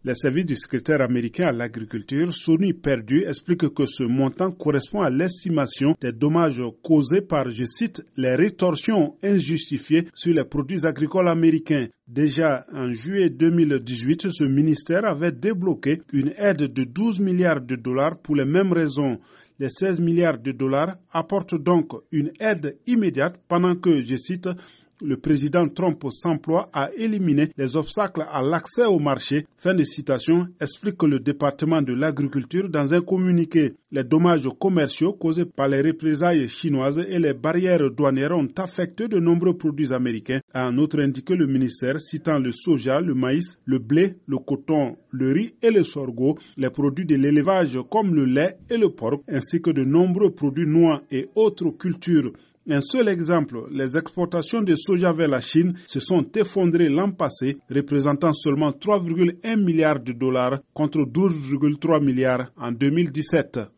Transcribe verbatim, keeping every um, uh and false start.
Les services du secrétaire américain à l'agriculture, Sonny Perdue, explique que ce montant correspond à l'estimation des dommages causés par, je cite, les rétorsions injustifiées sur les produits agricoles américains. Déjà en juillet deux mille dix-huit, ce ministère avait débloqué une aide de douze milliards de dollars pour les mêmes raisons. Les seize milliards de dollars apportent donc une aide immédiate pendant que, je cite, le président Trump s'emploie à éliminer les obstacles à l'accès au marché. Fin de citation, explique le département de l'agriculture dans un communiqué. Les dommages commerciaux causés par les représailles chinoises et les barrières douanières ont affecté de nombreux produits américains, a en outre indiqué le ministère, citant le soja, le maïs, le blé, le coton, le riz et le sorgho, les produits de l'élevage comme le lait et le porc, ainsi que de nombreux produits noix et autres cultures. Un seul exemple, les exportations de soja vers la Chine se sont effondrées l'an passé, représentant seulement trois virgule un milliards de dollars contre douze virgule trois milliards en deux mille dix-sept.